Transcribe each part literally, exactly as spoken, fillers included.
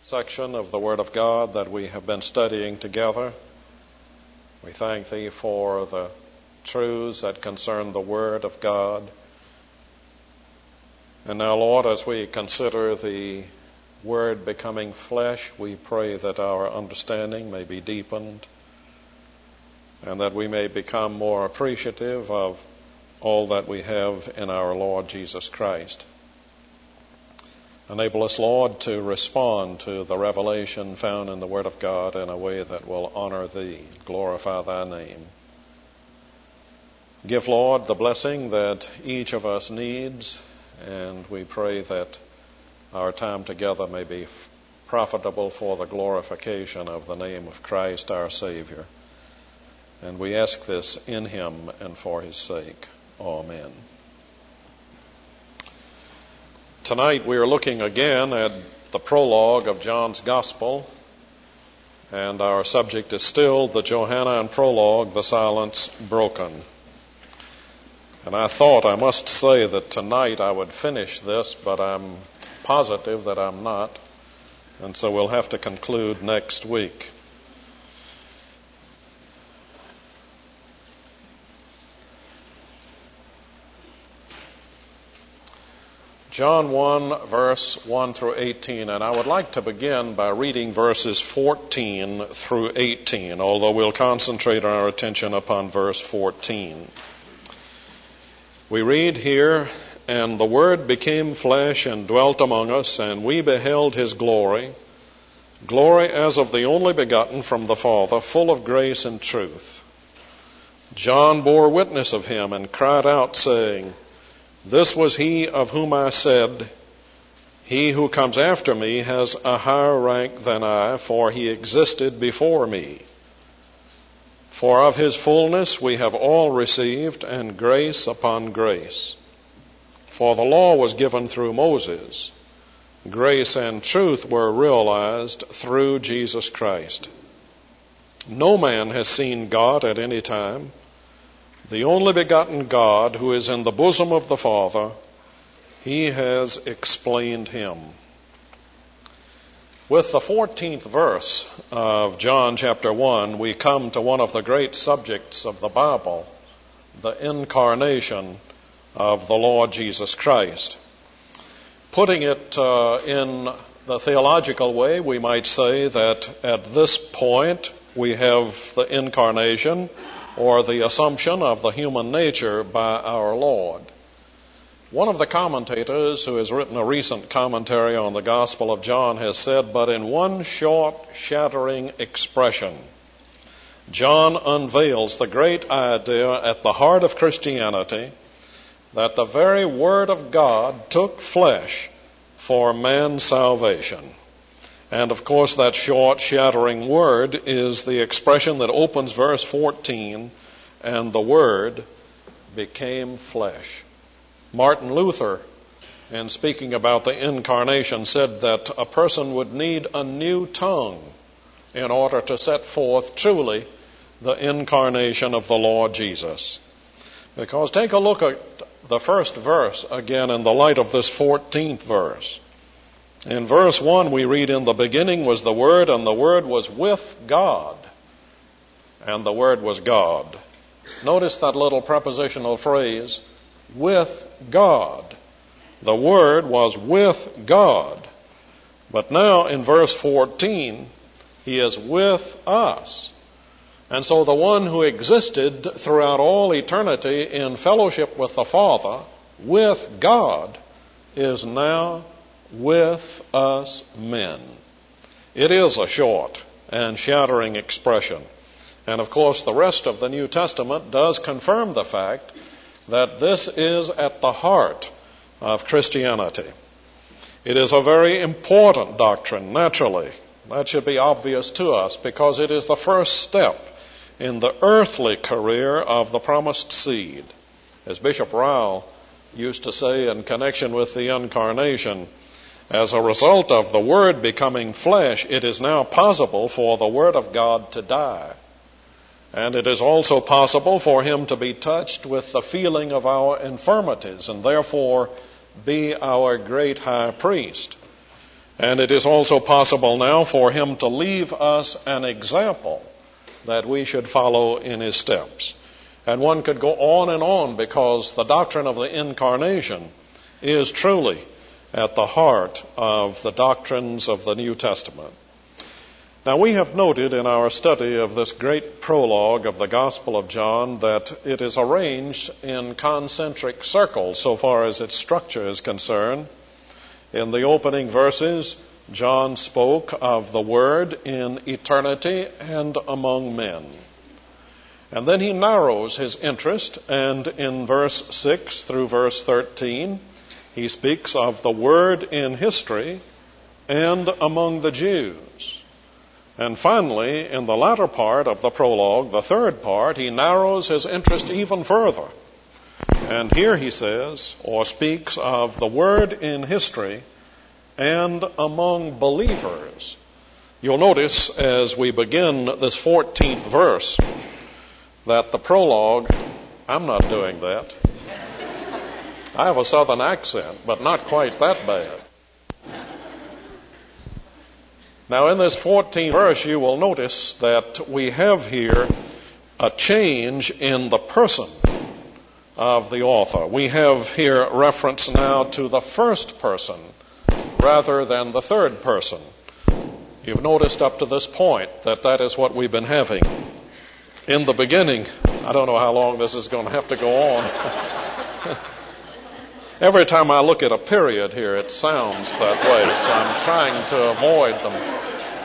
section of the Word of God that we have been studying together. We thank Thee for the truths that concern the Word of God. And now, Lord, as we consider the Word becoming flesh, we pray that our understanding may be deepened and that we may become more appreciative of all that we have in our Lord Jesus Christ. Enable us, Lord, to respond to the revelation found in the Word of God in a way that will honor Thee, glorify Thy name. Give, Lord, the blessing that each of us needs, and we pray that our time together may be profitable for the glorification of the name of Christ our Savior. And we ask this in Him and for His sake. Amen. Tonight we are looking again at the prologue of John's Gospel, and our subject is still the Johannine prologue, the silence broken. And I thought I must say that tonight I would finish this, but I'm positive that I'm not, and so we'll have to conclude next week. John one, verse one through eighteen, and I would like to begin by reading verses fourteen through eighteen, although we'll concentrate our attention upon verse fourteen. We read here, "And the Word became flesh and dwelt among us, and we beheld His glory, glory as of the only begotten from the Father, full of grace and truth. John bore witness of Him and cried out, saying, This was He of whom I said, He who comes after me has a higher rank than I, for He existed before me. For of His fullness we have all received, and grace upon grace. For the law was given through Moses. Grace and truth were realized through Jesus Christ. No man has seen God at any time. The only begotten God, who is in the bosom of the Father, He has explained Him." With the fourteenth verse of John chapter one, we come to one of the great subjects of the Bible, the incarnation of the Lord Jesus Christ. Putting it uh, in the theological way, we might say that at this point we have the incarnation, or the assumption of the human nature by our Lord. One of the commentators who has written a recent commentary on the Gospel of John has said, "But in one short, shattering expression, John unveils the great idea at the heart of Christianity, that the very Word of God took flesh for man's salvation." And of course that short, shattering word is the expression that opens verse fourteen, "And the Word became flesh." Martin Luther, in speaking about the incarnation, said that a person would need a new tongue in order to set forth truly the incarnation of the Lord Jesus. Because take a look at the first verse again in the light of this fourteenth verse. In verse one we read, "In the beginning was the Word, and the Word was with God, and the Word was God." Notice that little prepositional phrase, "with God." The Word was with God. But now in verse fourteen, He is with us. And so the one who existed throughout all eternity in fellowship with the Father, with God, is now with us men. It is a short and shattering expression. And of course the rest of the New Testament does confirm the fact that this is at the heart of Christianity. It is a very important doctrine, naturally. That should be obvious to us, because it is the first step in the earthly career of the promised seed. As Bishop Ryle used to say in connection with the incarnation, as a result of the Word becoming flesh, it is now possible for the Word of God to die. And it is also possible for Him to be touched with the feeling of our infirmities, and therefore be our great high priest. And it is also possible now for him to leave us an example that we should follow in his steps. And one could go on and on, because the doctrine of the incarnation is truly at the heart of the doctrines of the New Testament. Now, we have noted in our study of this great prologue of the Gospel of John that it is arranged in concentric circles so far as its structure is concerned. In the opening verses, John spoke of the Word in eternity and among men. And then he narrows his interest, and in verse six through verse thirteen, he speaks of the Word in history and among the Jews. And finally, in the latter part of the prologue, the third part, he narrows his interest even further. And here he says, or speaks of the Word in history and among believers. You'll notice as we begin this fourteenth verse that the prologue, I'm not doing that. I have a southern accent, but not quite that bad. Now, in this fourteenth verse, you will notice that we have here a change in the person of the author. We have here reference now to the first person rather than the third person. You've noticed up to this point that that is what we've been having. In the beginning, I don't know how long this is going to have to go on. Every time I look at a period here, it sounds that way, so I'm trying to avoid them.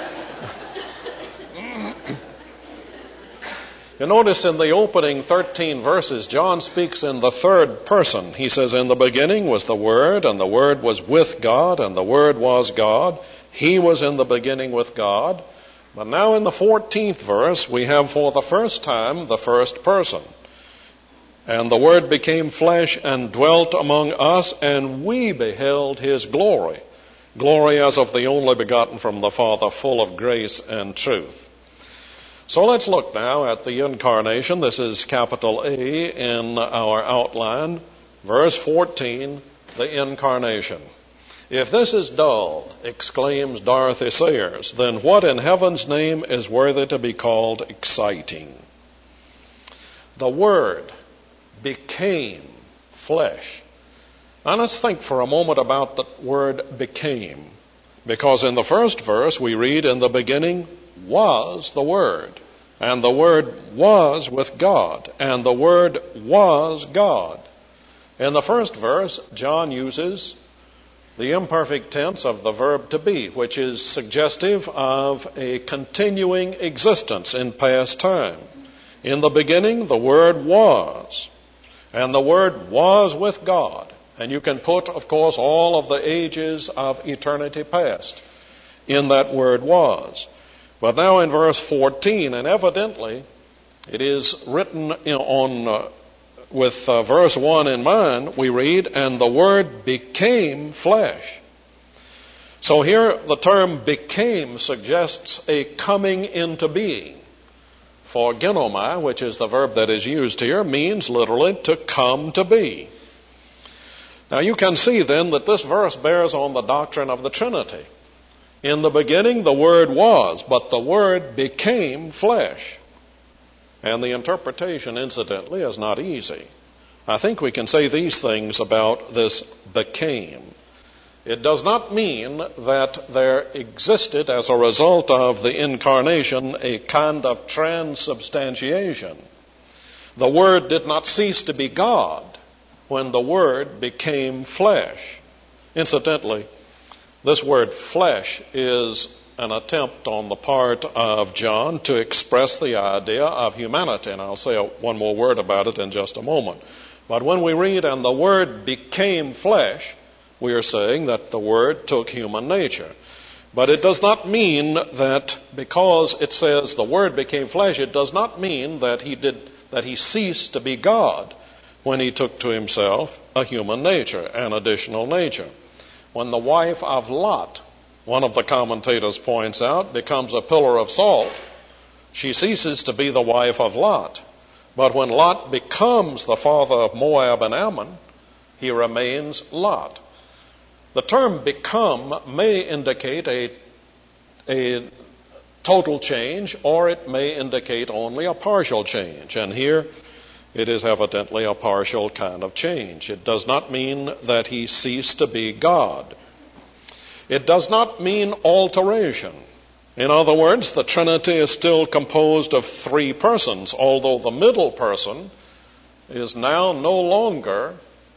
You notice in the opening thirteen verses, John speaks in the third person. He says, "In the beginning was the Word, and the Word was with God, and the Word was God. He was in the beginning with God." But now in the fourteenth verse, we have for the first time the first person. "And the Word became flesh and dwelt among us, and we beheld his glory. Glory as of the only begotten from the Father, full of grace and truth." So let's look now at the incarnation. This is capital A in our outline. Verse fourteen, the incarnation. "If this is dull," exclaims Dorothy Sayers, "then what in heaven's name is worthy to be called exciting?" The Word became flesh. Now let's think for a moment about the word became. Because in the first verse we read, "In the beginning was the Word, and the Word was with God, and the Word was God." In the first verse, John uses the imperfect tense of the verb to be, which is suggestive of a continuing existence in past time. In the beginning, the Word was, and the Word was with God. And you can put, of course, all of the ages of eternity past in that word was. But now in verse fourteen, and evidently it is written on uh, with uh, verse one in mind, we read, "And the Word became flesh." So here the term became suggests a coming into being. For genomai, which is the verb that is used here, means literally to come to be. Now you can see then that this verse bears on the doctrine of the Trinity. In the beginning the Word was, but the Word became flesh. And the interpretation, incidentally, is not easy. I think we can say these things about this became. It does not mean that there existed, as a result of the incarnation, a kind of transubstantiation. The Word did not cease to be God when the Word became flesh. Incidentally, this word flesh is an attempt on the part of John to express the idea of humanity. And I'll say one more word about it in just a moment. But when we read, "And the Word became flesh," we are saying that the Word took human nature. But it does not mean that because it says the Word became flesh, it does not mean that he did that he ceased to be God when he took to himself a human nature, an additional nature. When the wife of Lot, one of the commentators points out, becomes a pillar of salt, she ceases to be the wife of Lot. But when Lot becomes the father of Moab and Ammon, he remains Lot. The term become may indicate a, a total change, or it may indicate only a partial change. And here it is evidently a partial kind of change. It does not mean that he ceased to be God. It does not mean alteration. In other words, the Trinity is still composed of three persons, although the middle person is now no longer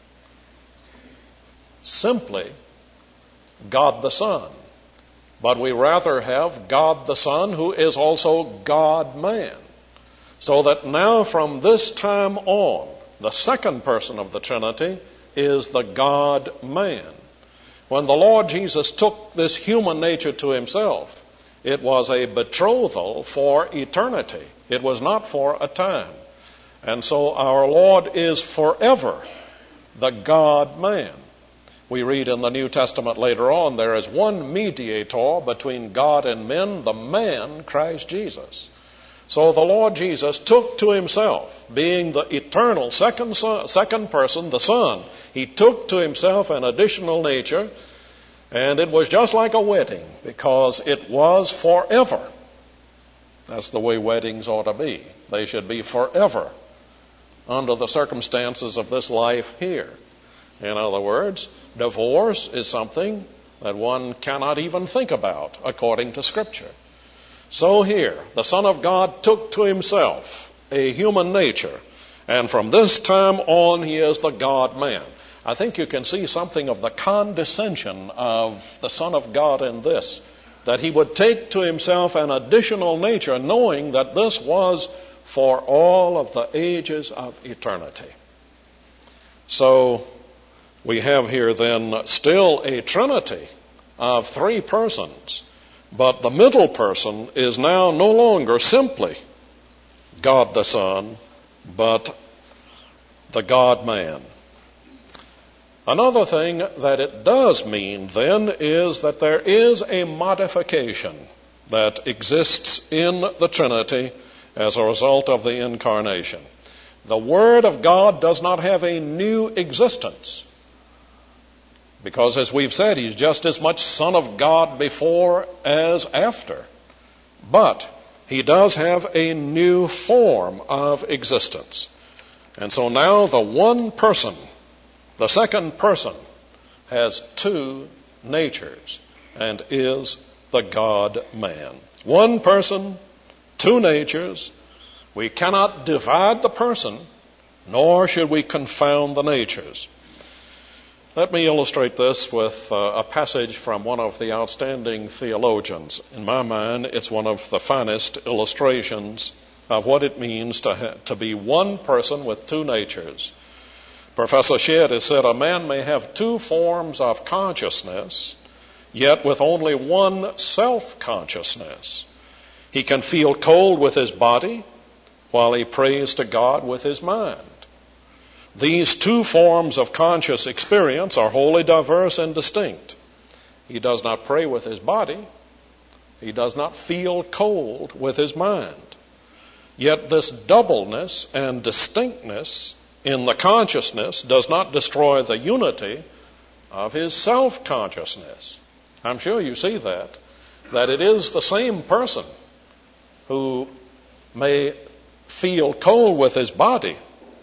simply God the Son, but we rather have God the Son who is also God-man. So that now from this time on, the second person of the Trinity is the God-man. When the Lord Jesus took this human nature to himself, it was a betrothal for eternity. It was not for a time. And so our Lord is forever the God-man. We read in the New Testament later on, there is one mediator between God and men, the man, Christ Jesus. So the Lord Jesus took to himself, being the eternal second, son, second person, the Son, he took to himself an additional nature, and it was just like a wedding, because it was forever. That's the way weddings ought to be. They should be forever under the circumstances of this life here. In other words, divorce is something that one cannot even think about according to Scripture. So here, the Son of God took to himself a human nature, and from this time on he is the God-man. I think you can see something of the condescension of the Son of God in this, that he would take to himself an additional nature, knowing that this was for all of the ages of eternity. So we have here then still a Trinity of three persons, but the middle person is now no longer simply God the Son, but the God-man. Another thing that it does mean then is that there is a modification that exists in the Trinity as a result of the incarnation. The Word of God does not have a new existence, because as we've said, he's just as much Son of God before as after. But he does have a new form of existence. And so now the one person, the second person, has two natures and is the God-man. One person, two natures. We cannot divide the person, nor should we confound the natures. Let me illustrate this with uh, a passage from one of the outstanding theologians. In my mind, it's one of the finest illustrations of what it means to, ha- to be one person with two natures. Professor Shedd has said a man may have two forms of consciousness, yet with only one self-consciousness. He can feel cold with his body while he prays to God with his mind. These two forms of conscious experience are wholly diverse and distinct. He does not pray with his body. He does not feel cold with his mind. Yet this doubleness and distinctness in the consciousness does not destroy the unity of his self-consciousness. I'm sure you see that, that it is the same person who may feel cold with his body,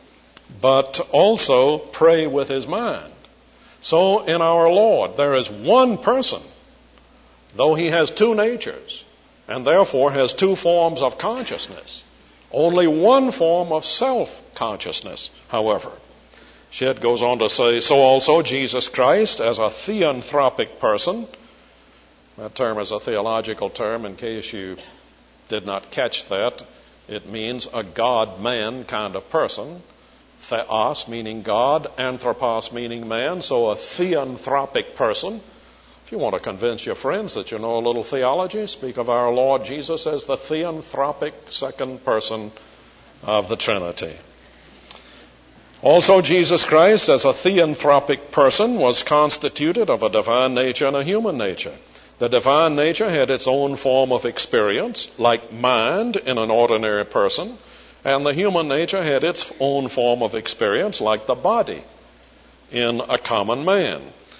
but also pray with his mind. So in our Lord, there is one person, though he has two natures, and therefore has two forms of consciousness. Only one form of self-consciousness, however. Shedd goes on to say, so also Jesus Christ, as a theanthropic person, that term is a theological term in case you did not catch that. It means a God-man kind of person. Theos meaning God, anthropos meaning man, so a theanthropic person. If you want to convince your friends that you know a little theology, speak of our Lord Jesus as the theanthropic second person of the Trinity. Also, Jesus Christ, as a theanthropic person, was constituted of a divine nature and a human nature. The divine nature had its own form of experience, like mind in an ordinary person, and the human nature had its own form of experience, like the body in a common man.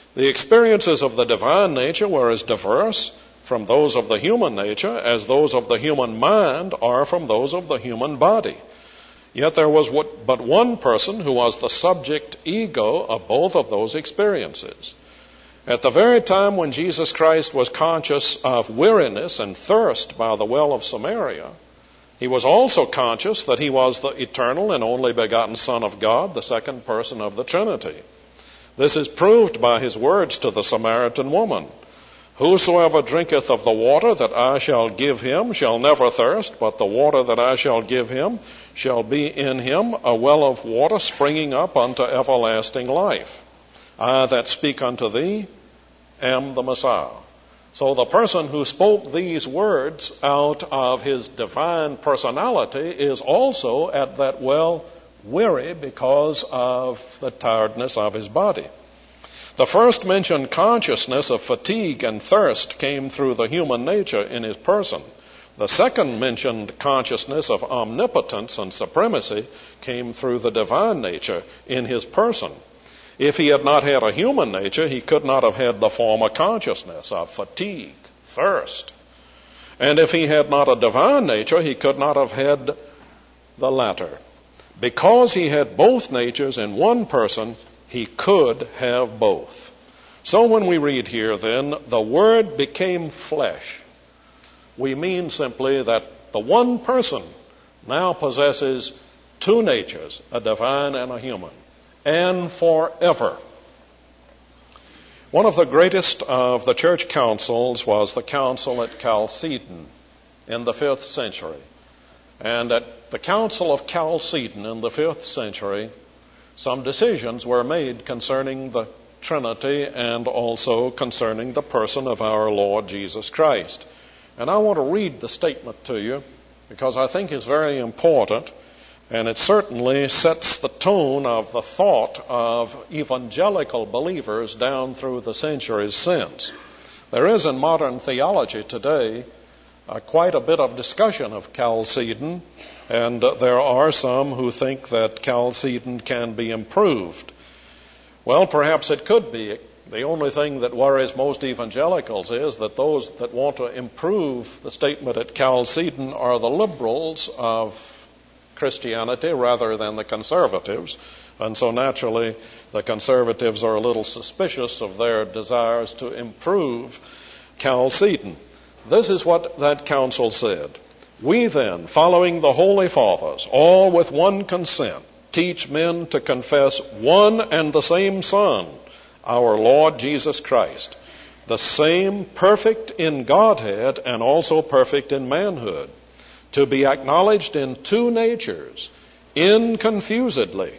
The experiences of the divine nature were as diverse from those of the human nature as those of the human mind are from those of the human body. Yet there was but one person who was the subject ego of both of those experiences. At the very time when Jesus Christ was conscious of weariness and thirst by the well of Samaria, he was also conscious that he was the eternal and only begotten Son of God, the second person of the Trinity. This is proved by his words to the Samaritan woman. Whosoever drinketh of the water that I shall give him shall never thirst, but the water that I shall give him shall be in him a well of water springing up unto everlasting life. I that speak unto thee am the Messiah. So the person who spoke these words out of his divine personality is also at that well weary because of the tiredness of his body. The first mentioned consciousness of fatigue and thirst came through the human nature in his person. The second mentioned consciousness of omnipotence and supremacy came through the divine nature in his person. If he had not had a human nature, he could not have had the former consciousness of fatigue, thirst. And if he had not a divine nature, he could not have had the latter. Because he had both natures in one person, he could have both. So when we read here then, the Word became flesh, we mean simply that the one person now possesses two natures, a divine and a human, and forever. One of the greatest of the church councils was the council at Chalcedon in the fifth century. And at the Council of Chalcedon in the fifth century, some decisions were made concerning the Trinity and also concerning the person of our Lord Jesus Christ. And I want to read the statement to you because I think it's very important, and it certainly sets the tone of the thought of evangelical believers down through the centuries since. There is in modern theology today uh, quite a bit of discussion of Chalcedon, and uh, there are some who think that Chalcedon can be improved. Well, perhaps it could be. The only thing that worries most evangelicals is that those that want to improve the statement at Chalcedon are the liberals of Christianity rather than the conservatives. And so naturally, the conservatives are a little suspicious of their desires to improve Chalcedon. This is what that council said. We then, following the Holy Fathers, all with one consent, teach men to confess one and the same Son, our Lord Jesus Christ, the same perfect in Godhead and also perfect in manhood, to be acknowledged in two natures, inconfusedly,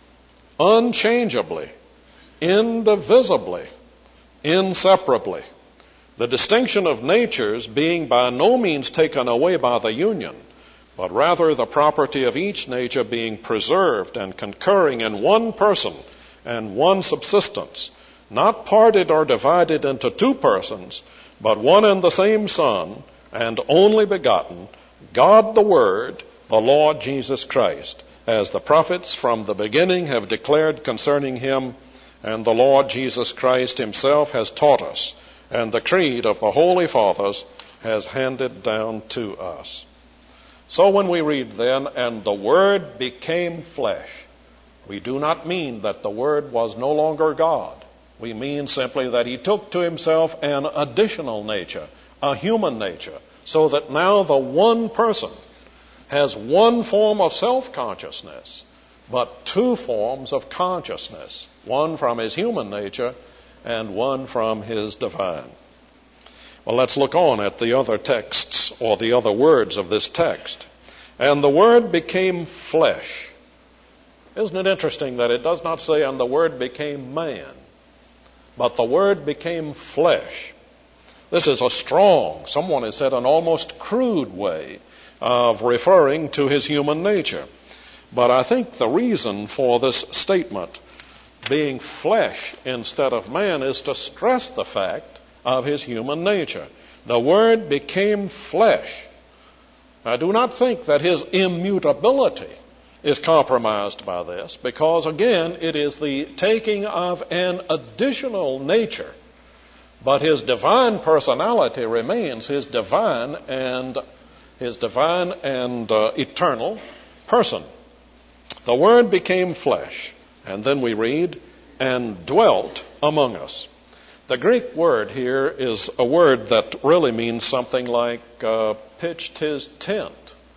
unchangeably, indivisibly, inseparably. The distinction of natures being by no means taken away by the union, but rather the property of each nature being preserved and concurring in one person and one subsistence, not parted or divided into two persons, but one and the same Son, and only begotten, God the Word, the Lord Jesus Christ, as the prophets from the beginning have declared concerning him, and the Lord Jesus Christ himself has taught us, and the creed of the Holy Fathers has handed down to us. So when we read then, and the Word became flesh, we do not mean that the Word was no longer God. We mean simply that he took to himself an additional nature, a human nature, so that now the one person has one form of self-consciousness, but two forms of consciousness, one from his human nature and one from his divine. Well, let's look on at the other texts or the other words of this text. And the Word became flesh. Isn't it interesting that it does not say, and the Word became man, but the Word became flesh. This is a strong, someone has said an almost crude way of referring to his human nature. But I think the reason for this statement, being flesh instead of man, is to stress the fact of his human nature. The Word became flesh. I do not think that his immutability is compromised by this, because again, it is the taking of an additional nature, but his divine personality remains his divine and his divine and uh, eternal person. The Word became flesh, and then we read, and dwelt among us. The Greek word here is a word that really means something like uh, pitched his tent,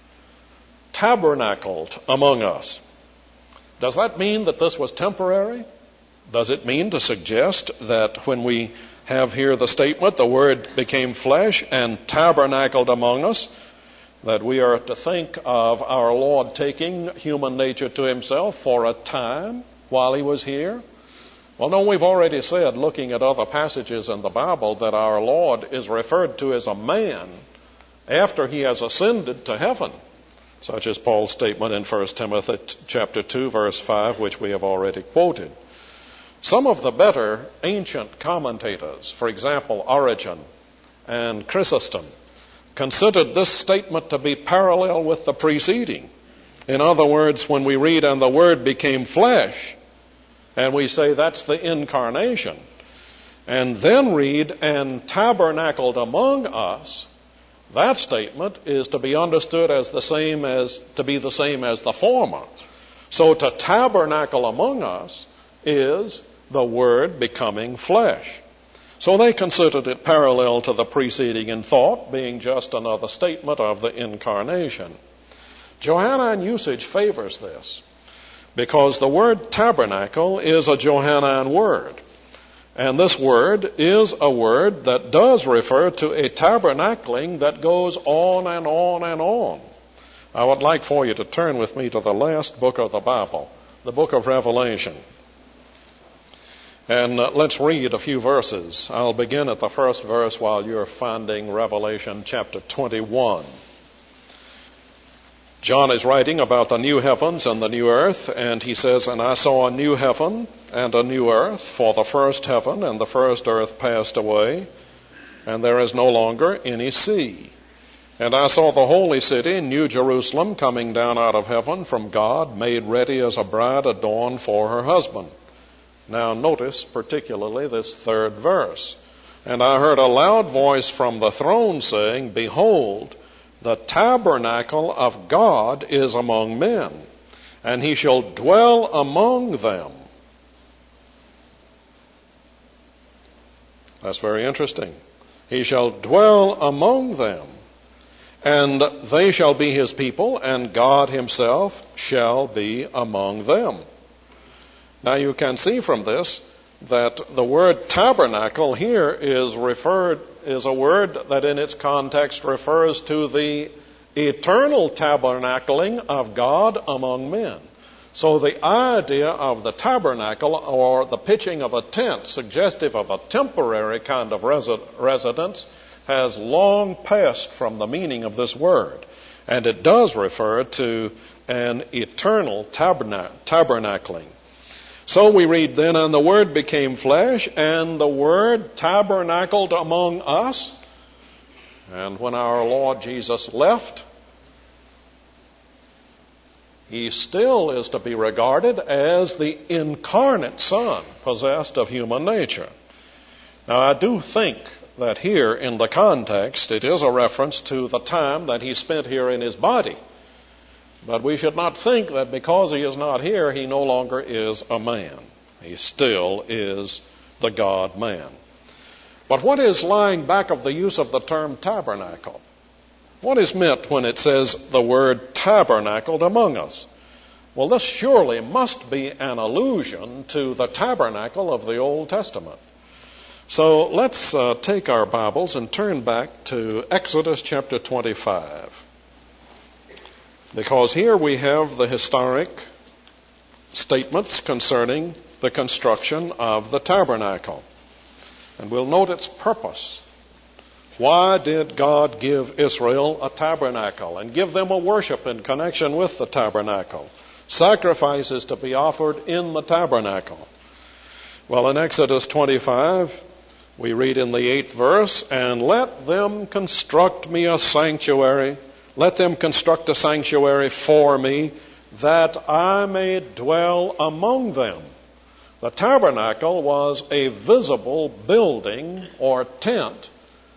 tabernacled among us. Does that mean that this was temporary? Does it mean to suggest that when we have here the statement, the Word became flesh and tabernacled among us, that we are to think of our Lord taking human nature to himself for a time while he was here? Well, no, we've already said, looking at other passages in the Bible, that our Lord is referred to as a man after he has ascended to heaven, such as Paul's statement in First Timothy chapter two, verse five, which we have already quoted. Some of the better ancient commentators, for example, Origen and Chrysostom, considered this statement to be parallel with the preceding. In other words, when we read, and the Word became flesh, and we say that's the incarnation, and then read, and tabernacled among us, that statement is to be understood as the same as, to be the same as the former. So to tabernacle among us is the Word becoming flesh. So they considered it parallel to the preceding in thought, being just another statement of the incarnation. Johannine usage favors this, because the word tabernacle is a Johannine word. And this word is a word that does refer to a tabernacling that goes on and on and on. I would like for you to turn with me to the last book of the Bible, the book of Revelation. And uh, let's read a few verses. I'll begin at the first verse while you're finding Revelation chapter twenty-one. John is writing about the new heavens and the new earth, and he says, and I saw a new heaven and a new earth, for the first heaven and the first earth passed away, and there is no longer any sea. And I saw the holy city, New Jerusalem, coming down out of heaven from God, made ready as a bride adorned for her husband. Now notice particularly this third verse. And I heard a loud voice from the throne saying, behold, the tabernacle of God is among men, and he shall dwell among them. That's very interesting. He shall dwell among them, and they shall be his people, and God himself shall be among them. Now you can see from this that the word tabernacle here is referred is a word that in its context refers to the eternal tabernacling of God among men. So the idea of the tabernacle, or the pitching of a tent, suggestive of a temporary kind of resi- residence, has long passed from the meaning of this word. And it does refer to an eternal taberna- tabernacling. So we read then, and the Word became flesh, and the Word tabernacled among us. And when our Lord Jesus left, he still is to be regarded as the incarnate Son, possessed of human nature. Now, I do think that here in the context, it is a reference to the time that he spent here in his body. But we should not think that because he is not here, he no longer is a man. He still is the God-man. But what is lying back of the use of the term tabernacle? What is meant when it says the word tabernacled among us? Well, this surely must be an allusion to the tabernacle of the Old Testament. So let's uh, take our Bibles and turn back to Exodus chapter twenty-five. Because here we have the historic statements concerning the construction of the tabernacle. And we'll note its purpose. Why did God give Israel a tabernacle and give them a worship in connection with the tabernacle? Sacrifices to be offered in the tabernacle. Well, in Exodus twenty-five, we read in the eighth verse, and let them construct me a sanctuary. Let them construct a sanctuary for me that I may dwell among them. The tabernacle was a visible building or tent.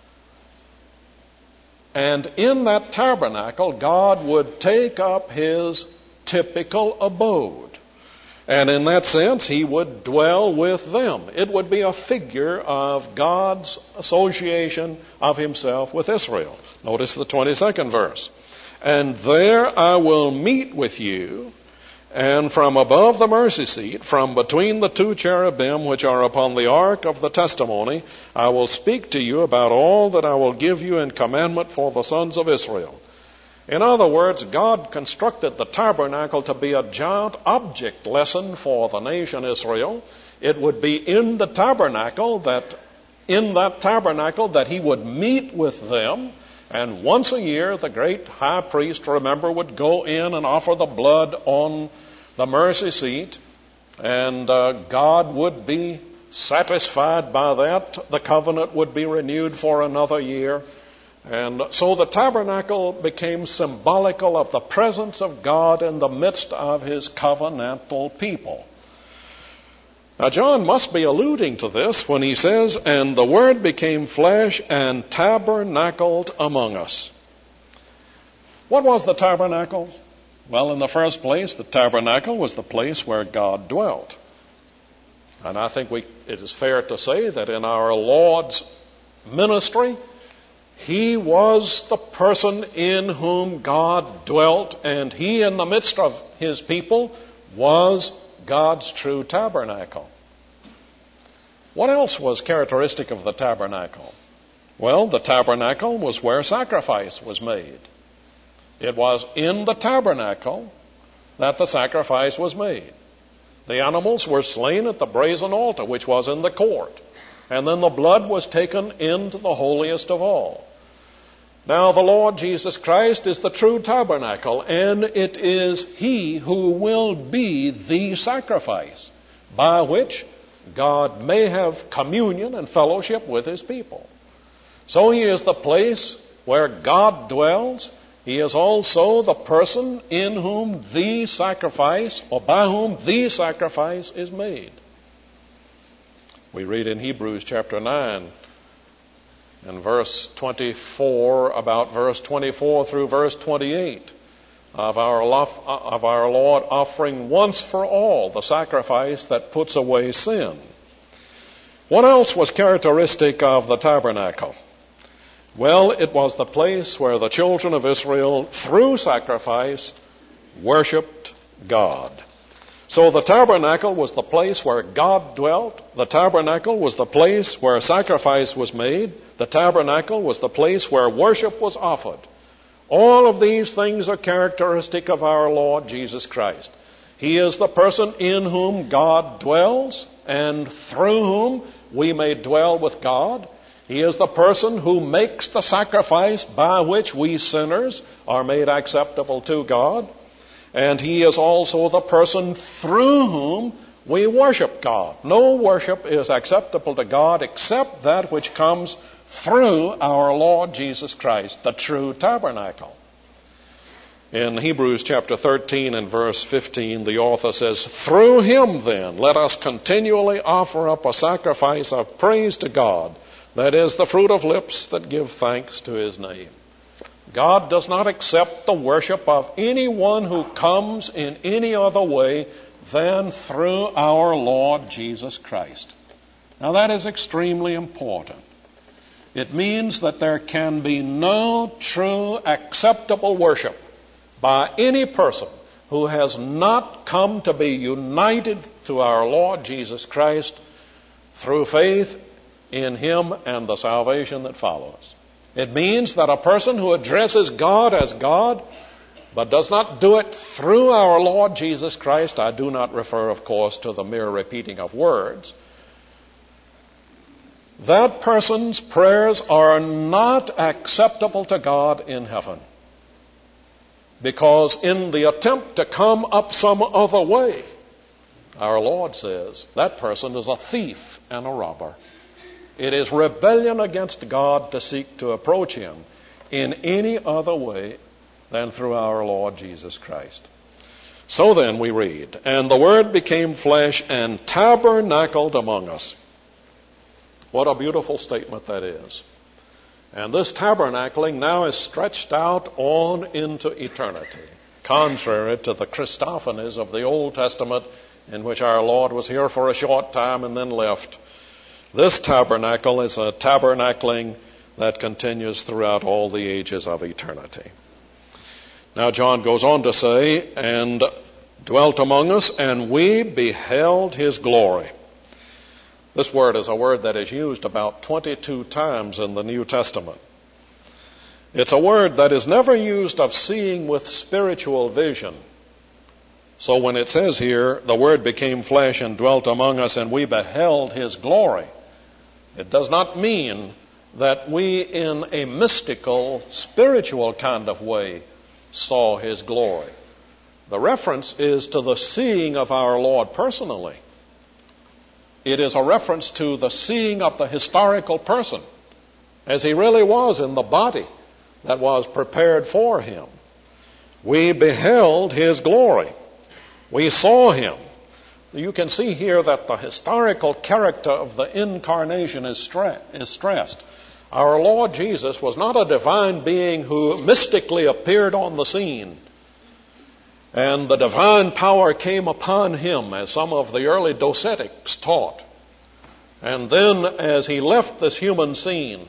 And in that tabernacle, God would take up his typical abode. And in that sense, he would dwell with them. It would be a figure of God's association of himself with Israel. Notice the twenty-second verse. And there I will meet with you, and from above the mercy seat, from between the two cherubim which are upon the ark of the testimony, I will speak to you about all that I will give you in commandment for the sons of Israel. In other words, God constructed the tabernacle to be a giant object lesson for the nation Israel. It would be in the tabernacle that, in that tabernacle that he would meet with them. And once a year, the great high priest, remember, would go in and offer the blood on the mercy seat. And uh, God would be satisfied by that. The covenant would be renewed for another year. And so the tabernacle became symbolical of the presence of God in the midst of his covenantal people. Now, John must be alluding to this when he says, and the Word became flesh and tabernacled among us. What was the tabernacle? Well, in the first place, the tabernacle was the place where God dwelt. And I think we, it is fair to say that in our Lord's ministry, he was the person in whom God dwelt, and he, in the midst of his people, was God's true tabernacle. What else was characteristic of the tabernacle? Well, the tabernacle was where sacrifice was made. It was in the tabernacle that the sacrifice was made. The animals were slain at the brazen altar, which was in the court, and then the blood was taken into the holiest of all. Now, the Lord Jesus Christ is the true tabernacle, and it is he who will be the sacrifice by which God may have communion and fellowship with his people. So he is the place where God dwells. He is also the person in whom the sacrifice, or by whom the sacrifice is made. We read in Hebrews chapter nine, in verse twenty-four, about verse twenty-four through verse twenty-eight, of our, of our Lord offering once for all the sacrifice that puts away sin. What else was characteristic of the tabernacle? Well, it was the place where the children of Israel, through sacrifice, worshiped God. So the tabernacle was the place where God dwelt. The tabernacle was the place where sacrifice was made. The tabernacle was the place where worship was offered. All of these things are characteristic of our Lord Jesus Christ. He is the person in whom God dwells, and through whom we may dwell with God. He is the person who makes the sacrifice by which we sinners are made acceptable to God. And he is also the person through whom we worship God. No worship is acceptable to God except that which comes through our Lord Jesus Christ, the true tabernacle. In Hebrews chapter thirteen and verse fifteen, the author says, through him then let us continually offer up a sacrifice of praise to God, that is the fruit of lips that give thanks to his name. God does not accept the worship of anyone who comes in any other way than through our Lord Jesus Christ. Now that is extremely important. It means that there can be no true acceptable worship by any person who has not come to be united to our Lord Jesus Christ through faith in him and the salvation that follows. It means that a person who addresses God as God, but does not do it through our Lord Jesus Christ — I do not refer, of course, to the mere repeating of words — that person's prayers are not acceptable to God in heaven. Because in the attempt to come up some other way, our Lord says that person is a thief and a robber. It is rebellion against God to seek to approach him in any other way than through our Lord Jesus Christ. So then we read, and the Word became flesh and tabernacled among us. What a beautiful statement that is. And this tabernacling now is stretched out on into eternity, contrary to the Christophanies of the Old Testament, in which our Lord was here for a short time and then left. This tabernacle is a tabernacling that continues throughout all the ages of eternity. Now John goes on to say, and dwelt among us, and we beheld his glory. This word is a word that is used about twenty-two times in the New Testament. It's a word that is never used of seeing with spiritual vision. So when it says here, the Word became flesh and dwelt among us, and we beheld his glory, it does not mean that we in a mystical, spiritual kind of way saw his glory. The reference is to the seeing of our Lord personally. It is a reference to the seeing of the historical person as he really was in the body that was prepared for him. We beheld his glory. We saw him. You can see here that the historical character of the incarnation is, stre- is stressed. Our Lord Jesus was not a divine being who mystically appeared on the scene, and the divine power came upon him, as some of the early docetics taught. And then as he left this human scene,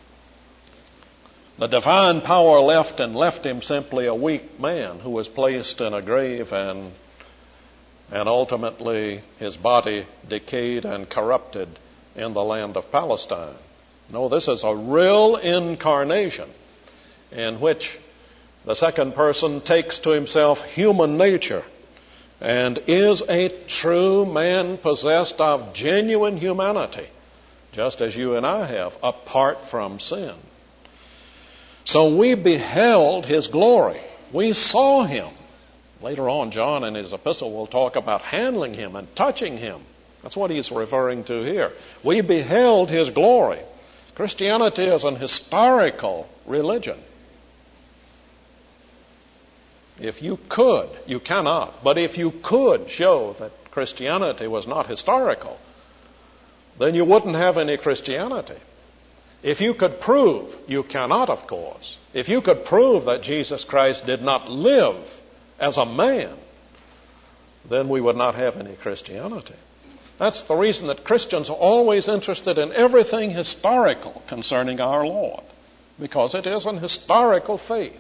the divine power left and left him simply a weak man who was placed in a grave, and, and ultimately his body decayed and corrupted in the land of Palestine. No, this is a real incarnation in which the second person takes to himself human nature and is a true man possessed of genuine humanity, just as you and I have, apart from sin. So we beheld his glory. We saw him. Later on, John in his epistle will talk about handling him and touching him. That's what he's referring to here. We beheld his glory. Christianity is an historical religion. If you could, you cannot, but if you could show that Christianity was not historical, then you wouldn't have any Christianity. If you could prove, you cannot, of course, if you could prove that Jesus Christ did not live as a man, then we would not have any Christianity. That's the reason that Christians are always interested in everything historical concerning our Lord, because it is an historical faith.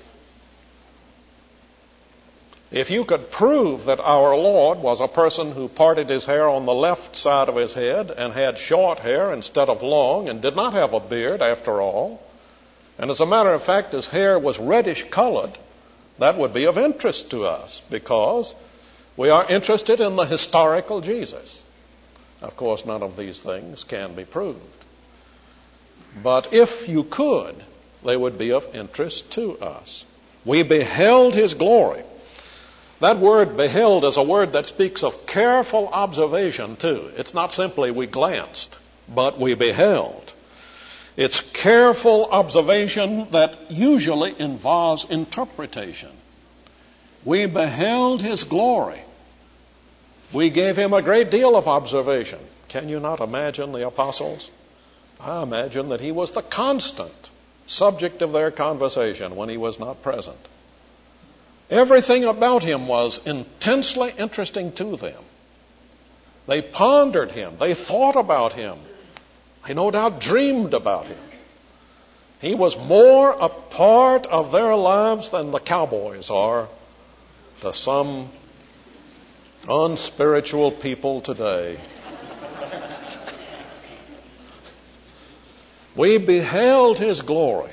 If you could prove that our Lord was a person who parted his hair on the left side of his head and had short hair instead of long and did not have a beard after all, and as a matter of fact his hair was reddish colored, that would be of interest to us because we are interested in the historical Jesus. Of course, none of these things can be proved. But if you could, they would be of interest to us. We beheld his glory. That word beheld is a word that speaks of careful observation too. It's not simply we glanced, but we beheld. It's careful observation that usually involves interpretation. We beheld his glory. We gave him a great deal of observation. Can you not imagine the apostles? I imagine that he was the constant subject of their conversation when he was not present. Everything about him was intensely interesting to them. They pondered him. They thought about him. They no doubt dreamed about him. He was more a part of their lives than the cowboys are to some unspiritual people today. We beheld his glory.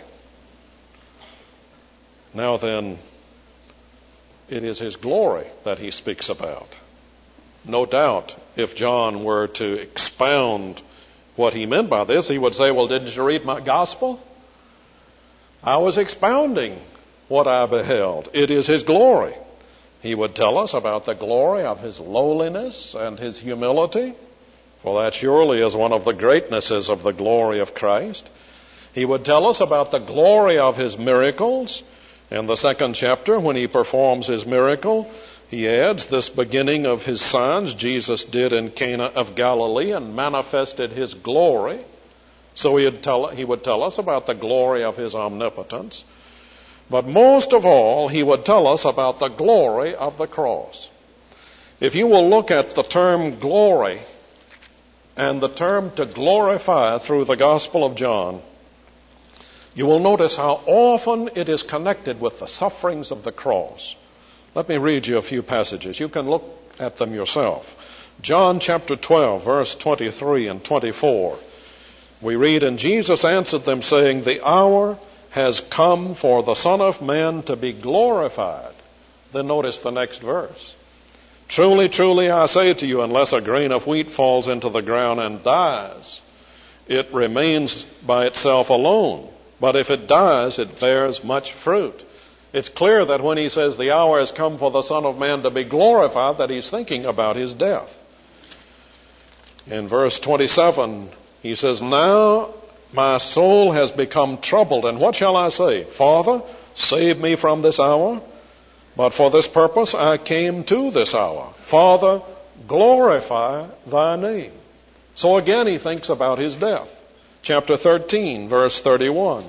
Now then, it is his glory that he speaks about. No doubt, if John were to expound what he meant by this, he would say, well, didn't you read my gospel? I was expounding what I beheld. It is his glory. He would tell us about the glory of his lowliness and his humility, for that surely is one of the greatnesses of the glory of Christ. He would tell us about the glory of his miracles. In the second chapter, when he performs his miracle, He adds, this beginning of his signs Jesus did in Cana of Galilee and manifested his glory. So he'd tell, he would tell us about the glory of his omnipotence. But most of all, he would tell us about the glory of the cross. If you will look at the term glory and the term to glorify through the Gospel of John, you will notice how often it is connected with the sufferings of the cross. Let me read you a few passages. You can look at them yourself. John chapter twelve, verse twenty-three and twenty-four. We read, and Jesus answered them, saying, the hour has come for the Son of Man to be glorified. Then notice the next verse. Truly, truly, I say to you, unless a grain of wheat falls into the ground and dies, it remains by itself alone. But if it dies, it bears much fruit. It's clear that when he says the hour has come for the Son of Man to be glorified, that he's thinking about his death. In verse twenty-seven, he says, now my soul has become troubled, and what shall I say? Father, save me from this hour. But for this purpose I came to this hour. Father, glorify thy name. So again he thinks about his death. Chapter thirteen, verse thirty-one.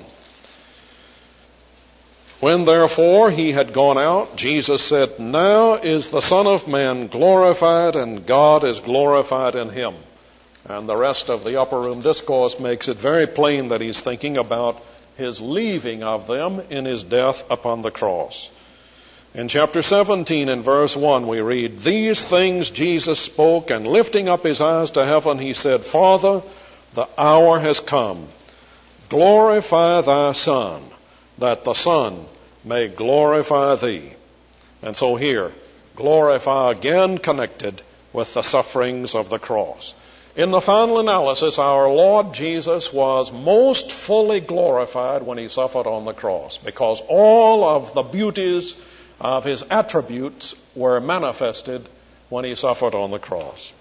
When therefore he had gone out, Jesus said, now is the Son of Man glorified, and God is glorified in him. And the rest of the upper room discourse makes it very plain that he's thinking about his leaving of them in his death upon the cross. In chapter seventeen, in verse one, we read, these things Jesus spoke, and lifting up his eyes to heaven, he said, Father, the hour has come. Glorify thy Son, that the Son may glorify thee. And so here, glorify again connected with the sufferings of the cross. In the final analysis, our Lord Jesus was most fully glorified when he suffered on the cross, because all of the beauties of his attributes were manifested when he suffered on the cross.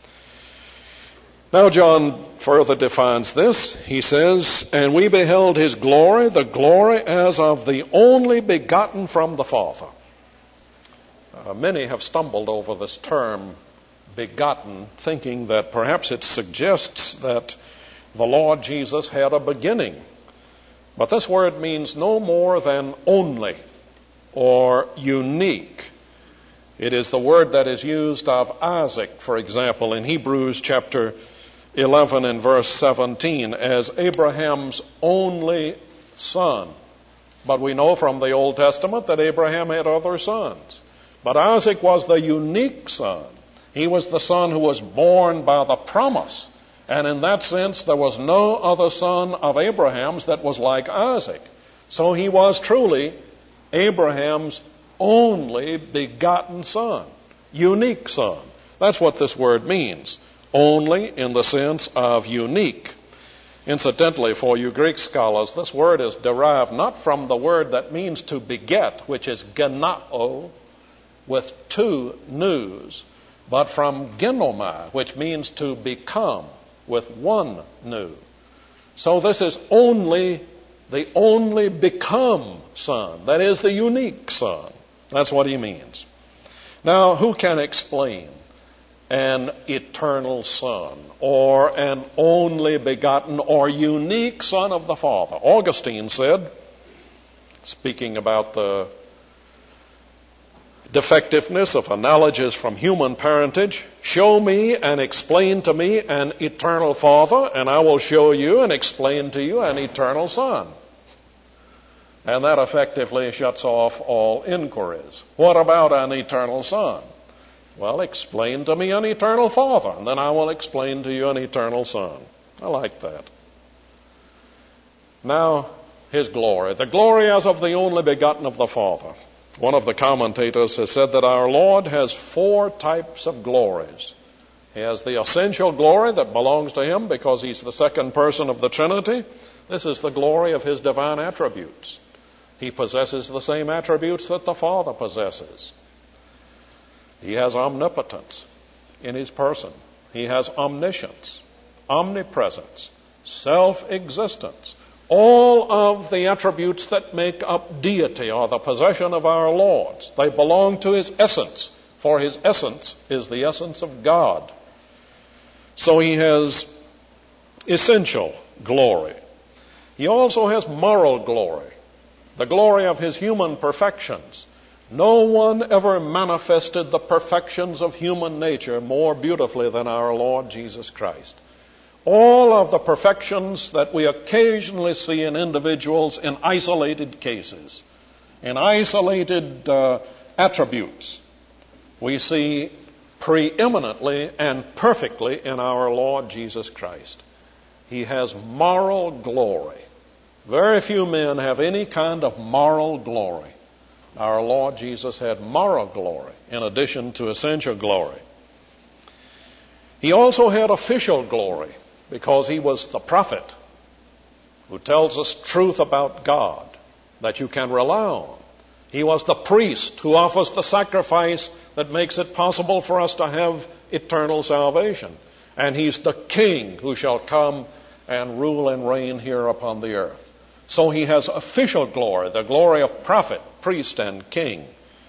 Now John further defines this. He says, and we beheld his glory, the glory as of the only begotten from the Father. Uh, many have stumbled over this term, begotten, thinking that perhaps it suggests that the Lord Jesus had a beginning. But this word means no more than only or unique. It is the word that is used of Isaac, for example, in Hebrews chapter eleven and verse seventeen, as Abraham's only son. But we know from the Old Testament that Abraham had other sons. But Isaac was the unique son. He was the son who was born by the promise. And in that sense, there was no other son of Abraham's that was like Isaac. So he was truly Abraham's only begotten son, unique son. That's what this word means. Only in the sense of unique. Incidentally, for you Greek scholars, this word is derived not from the word that means to beget, which is genao, with two nous, but from genomai, which means to become, with one nu. So this is only the only become son. That is the unique son. That's what he means. Now, who can explain an eternal son or an only begotten or unique son of the Father? Augustine said, speaking about the defectiveness of analogies from human parentage, show me and explain to me an eternal Father, and I will show you and explain to you an eternal Son. And that effectively shuts off all inquiries. What about an eternal Son? Well, explain to me an eternal Father, and then I will explain to you an eternal Son. I like that. Now, his glory. The glory as of the only begotten of the Father. One of the commentators has said that our Lord has four types of glories. He has the essential glory that belongs to him because he's the second person of the Trinity. This is the glory of his divine attributes. He possesses the same attributes that the Father possesses. He has omnipotence in his person. He has omniscience, omnipresence, self-existence. All of the attributes that make up deity are the possession of our Lord. They belong to his essence, for his essence is the essence of God. So he has essential glory. He also has moral glory, the glory of his human perfections. No one ever manifested the perfections of human nature more beautifully than our Lord Jesus Christ. All of the perfections that we occasionally see in individuals in isolated cases, in isolated uh, attributes, we see preeminently and perfectly in our Lord Jesus Christ. He has moral glory. Very few men have any kind of moral glory. Our Lord Jesus had moral glory in addition to essential glory. He also had official glory because he was the prophet who tells us truth about God that you can rely on. He was the priest who offers the sacrifice that makes it possible for us to have eternal salvation. And he's the king who shall come and rule and reign here upon the earth. So he has official glory, the glory of prophet, priest, and king.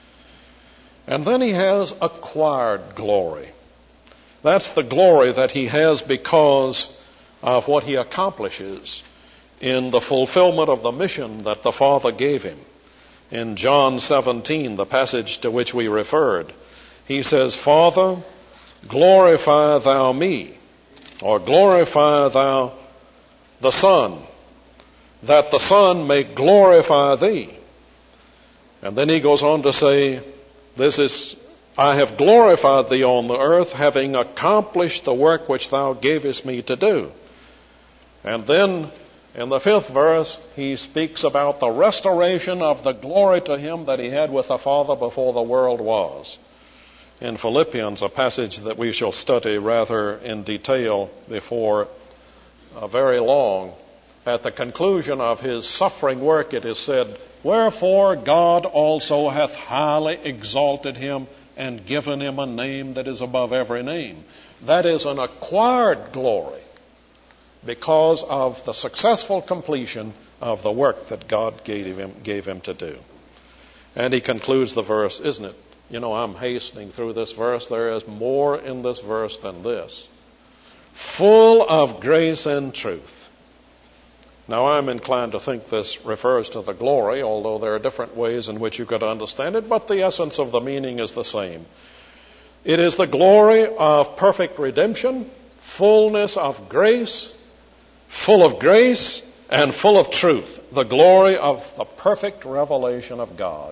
And then he has acquired glory. That's the glory that he has because of what he accomplishes in the fulfillment of the mission that the Father gave him. In John seventeen, the passage to which we referred, he says, Father, glorify thou me, or glorify thou the Son, that the Son may glorify thee. And then he goes on to say, this is, I have glorified thee on the earth, having accomplished the work which thou gavest me to do. And then in the fifth verse, he speaks about the restoration of the glory to him that he had with the Father before the world was. In Philippians, a passage that we shall study rather in detail before uh, very long, at the conclusion of his suffering work, it is said, Wherefore God also hath highly exalted him and given him a name that is above every name. That is an acquired glory because of the successful completion of the work that God gave him, gave him to do. And he concludes the verse, isn't it? You know, I'm hastening through this verse. There is more in this verse than this. Full of grace and truth. Now, I'm inclined to think this refers to the glory, although there are different ways in which you could understand it, but the essence of the meaning is the same. It is the glory of perfect redemption, fullness of grace, full of grace, and full of truth. The glory of the perfect revelation of God.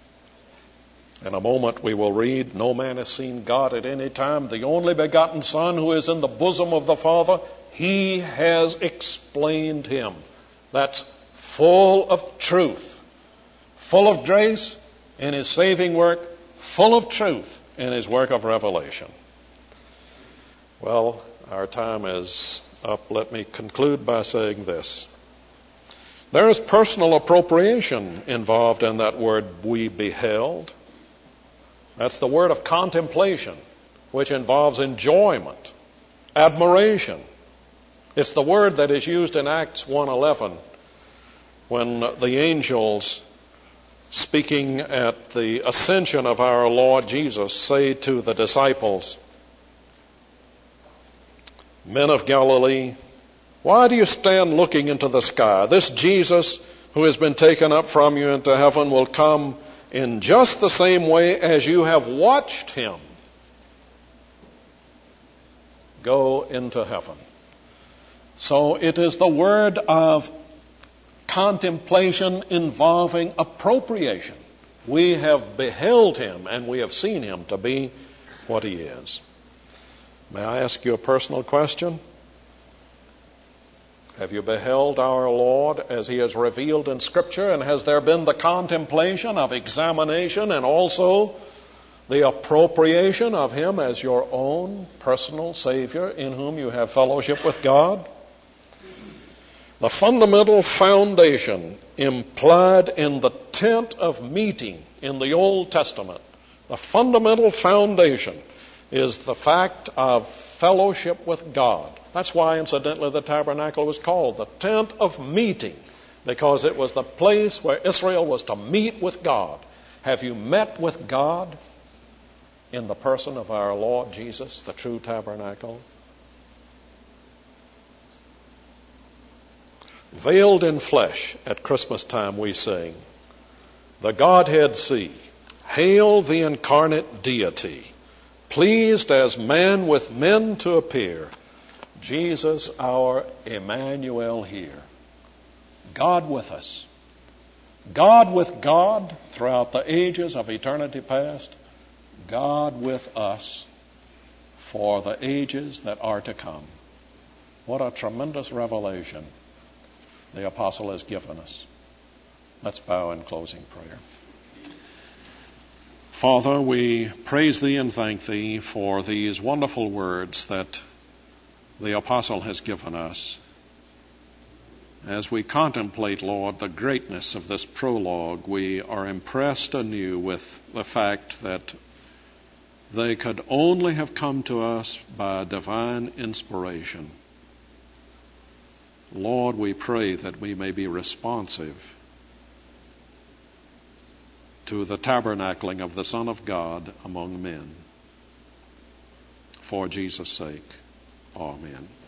In a moment we will read, No man has seen God at any time. The only begotten Son who is in the bosom of the Father, he has explained him. That's full of truth, full of grace in his saving work, full of truth in his work of revelation. Well, our time is up. Let me conclude by saying this. There is personal appropriation involved in that word, we beheld. That's the word of contemplation, which involves enjoyment, admiration. It's the word that is used in Acts one eleven when the angels, speaking at the ascension of our Lord Jesus, say to the disciples, Men of Galilee, why do you stand looking into the sky? This Jesus who has been taken up from you into heaven will come in just the same way as you have watched him go into heaven. So it is the word of contemplation involving appropriation. We have beheld him and we have seen him to be what he is. May I ask you a personal question? Have you beheld our Lord as he is revealed in Scripture, and has there been the contemplation of examination and also the appropriation of him as your own personal Savior in whom you have fellowship with God? The fundamental foundation implied in the tent of meeting in the Old Testament, the fundamental foundation is the fact of fellowship with God. That's why, incidentally, the tabernacle was called the tent of meeting, because it was the place where Israel was to meet with God. Have you met with God in the person of our Lord Jesus, the true tabernacle? Veiled in flesh, at Christmas time we sing, the Godhead see, hail the incarnate deity, pleased as man with men to appear, Jesus our Emmanuel here. God with us. God with God throughout the ages of eternity past. God with us for the ages that are to come. What a tremendous revelation the apostle has given us. Let's bow in closing prayer. Father, we praise thee and thank thee for these wonderful words that the apostle has given us. As we contemplate, Lord, the greatness of this prologue, we are impressed anew with the fact that they could only have come to us by divine inspiration. Lord, we pray that we may be responsive to the tabernacling of the Son of God among men. For Jesus' sake, amen.